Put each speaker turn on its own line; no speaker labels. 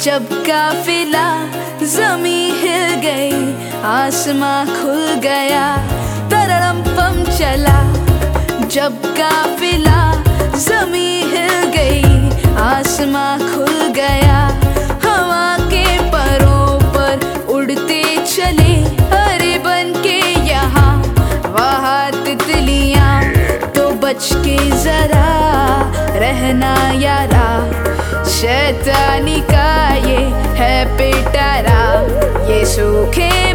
जब काफिला ज़मी हिल गई, आसमां खुल गया, तरड़म पम चला। जब काफिला ज़मी हिल गई, आसमां खुल गया, हवा के परों पर उड़ते चले, हरे बन के यहाँ वहाँ तितलियाँ। तो बच के जरा रहना यारा, शैतानी का ये है पिटारा, ये सूखे